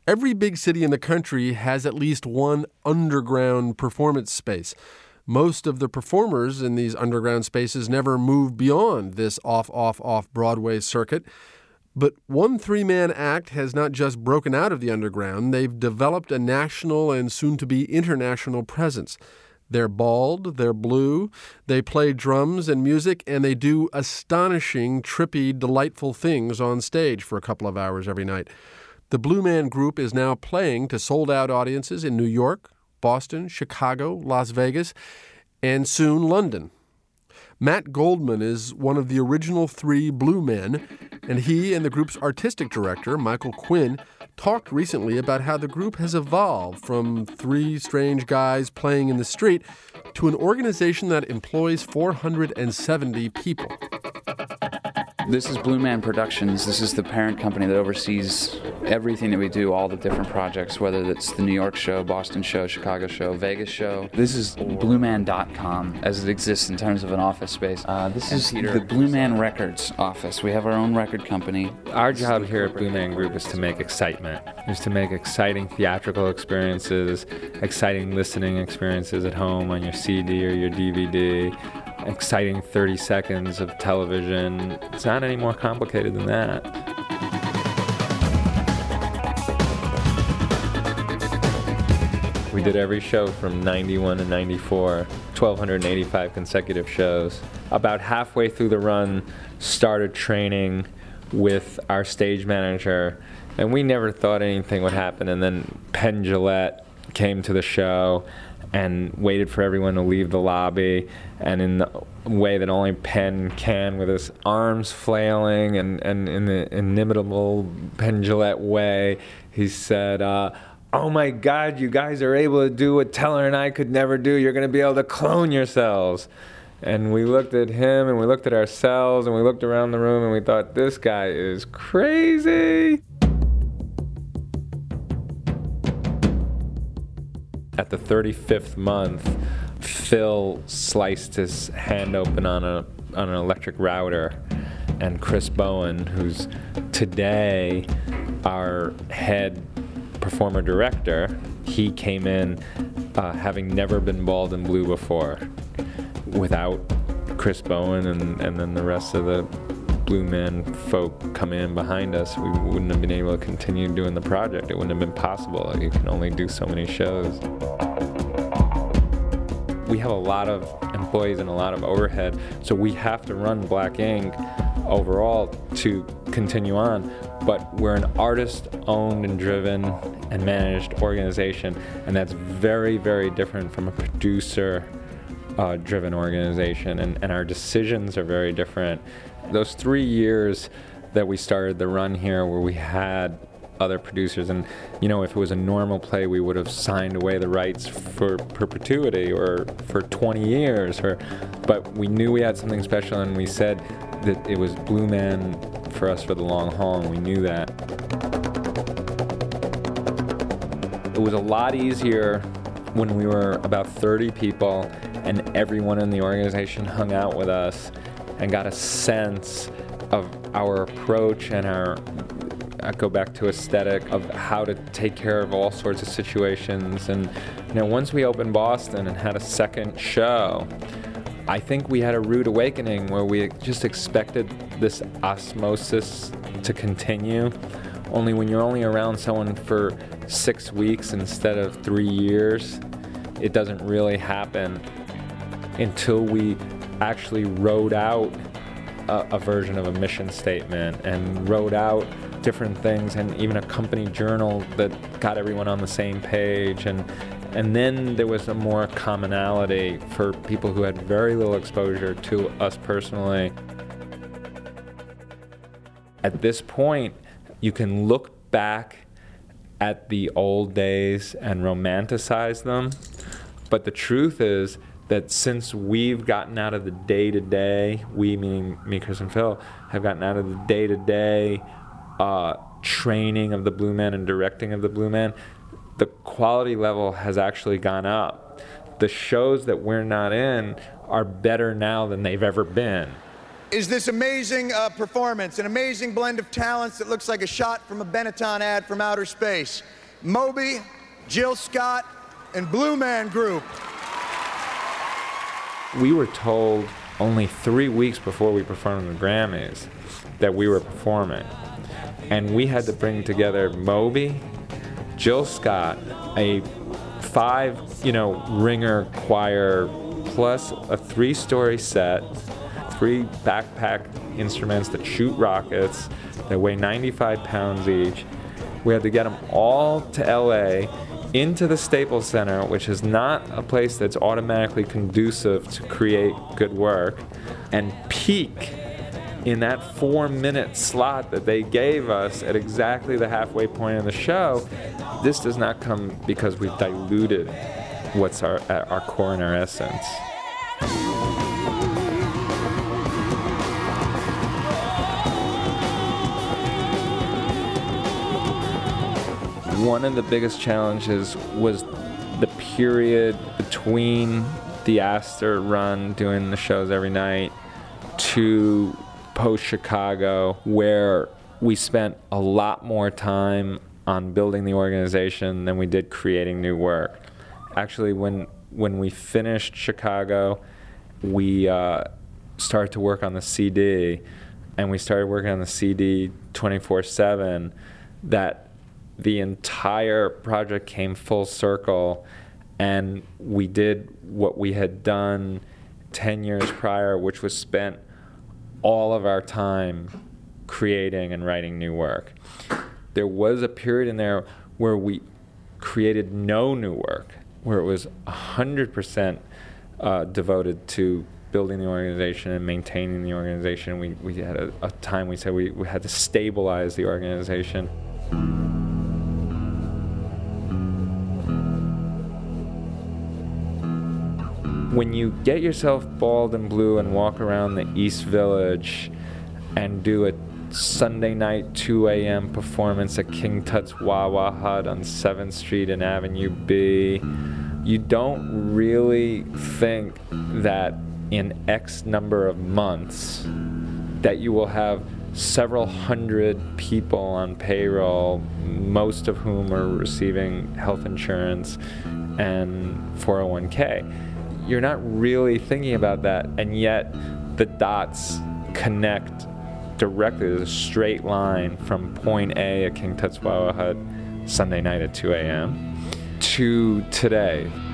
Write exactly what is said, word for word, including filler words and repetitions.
Every big city in the country has at least one underground performance space. Most of the performers in these underground spaces never move beyond this off-off-off Broadway circuit. But one three-man act has not just broken out of the underground, they've developed a national and soon-to-be international presence. They're bald, they're blue, they play drums and music, and they do astonishing, trippy, delightful things on stage for a couple of hours every night. The Blue Man Group is now playing to sold-out audiences in New York, Boston, Chicago, Las Vegas, and soon London. Matt Goldman is one of the original three Blue Men, and he and the group's artistic director, Michael Quinn, talked recently about how the group has evolved from three strange guys playing in the street to an organization that employs four hundred seventy people. This is Blue Man Productions. This is the parent company that oversees everything that we do, all the different projects, whether it's the New York show, Boston show, Chicago show, Vegas show. This is blue man dot com as it exists in terms of an office space. Uh, this is the Blue Man Records office. We have our own record company. Our job here at Blue Man Group is to make excitement, is to make exciting theatrical experiences, exciting listening experiences at home on your C D or your D V D, exciting thirty seconds of television. It's not any more complicated than that. We did every show from ninety-one to ninety-four, one thousand two hundred eighty-five consecutive shows. About halfway through the run, started training with our stage manager, and we never thought anything would happen, and then Penn Jillette came to the show and waited for everyone to leave the lobby, and in the way that only Penn can, with his arms flailing and, and in the inimitable Penn Jillette way, he said, uh, oh my God, you guys are able to do what Teller and I could never do. You're going to be able to clone yourselves. And we looked at him, and we looked at ourselves, and we looked around the room, and we thought, this guy is crazy. At the thirty-fifth month, Phil sliced his hand open on a on an electric router, and Chris Bowen, who's today our head performer director, he came in uh, having never been bald and blue before. Without Chris Bowen and, and then the rest of the Blue Man folk coming in behind us, we wouldn't have been able to continue doing the project. It wouldn't have been possible. You can only do so many shows. We have a lot of employees and a lot of overhead, so we have to run Black Ink overall to continue on, but we're an artist-owned and driven and managed organization, and that's very, very different from a producer-driven uh, organization, and, and our decisions are very different. Those three years that we started the run here where we had other producers, and you know, if it was a normal play, we would have signed away the rights for perpetuity or for twenty years, or, but we knew we had something special, and we said that it was Blue Man for us for the long haul, and we knew that. It was a lot easier when we were about thirty people and everyone in the organization hung out with us and got a sense of our approach and our, I go back to aesthetic, of how to take care of all sorts of situations. And you know, once we opened Boston and had a second show, I think we had a rude awakening where we just expected this osmosis to continue. Only when you're only around someone for six weeks instead of three years, it doesn't really happen until we actually wrote out a, a version of a mission statement and wrote out different things, and even a company journal that got everyone on the same page. And and then there was a more commonality for people who had very little exposure to us personally. At this point, you can look back at the old days and romanticize them, but the truth is that since we've gotten out of the day-to-day, we, meaning me, Chris, and Phil, have gotten out of the day-to-day uh, training of the Blue Man and directing of the Blue Man, the quality level has actually gone up. The shows that we're not in are better now than they've ever been. is this amazing uh, performance, an amazing blend of talents that looks like a shot from a Benetton ad from outer space. Moby, Jill Scott, and Blue Man Group. We were told only three weeks before we performed the Grammys that we were performing. And we had to bring together Moby, Jill Scott, a five, you know, ringer choir, plus a three-story set, three backpack instruments that shoot rockets that weigh ninety-five pounds each. We had to get them all to L A, into the Staples Center, which is not a place that's automatically conducive to create good work, and peak in that four-minute slot that they gave us at exactly the halfway point of the show. This does not come because we've diluted what's our, our core and our essence. One of the biggest challenges was the period between the Astor run, doing the shows every night, to post-Chicago, where we spent a lot more time on building the organization than we did creating new work. Actually, when when we finished Chicago, we uh, started to work on the C D, and we started working on the C D twenty-four seven, that the entire project came full circle, and we did what we had done ten years prior, which was spent all of our time creating and writing new work. There was a period in there where we created no new work, where it was one hundred percent uh, devoted to building the organization and maintaining the organization. We, we had a, a time we said we, we had to stabilize the organization. When you get yourself bald and blue and walk around the East Village and do a Sunday night two a m performance at King Tut's Wawa Hut on seventh street and Avenue B, you don't really think that in X number of months that you will have several hundred people on payroll, most of whom are receiving health insurance and four oh one k. You're not really thinking about that, and yet the dots connect directly. There's a straight line from point A at King Tut's Wawa Hut Sunday night at two a m to today.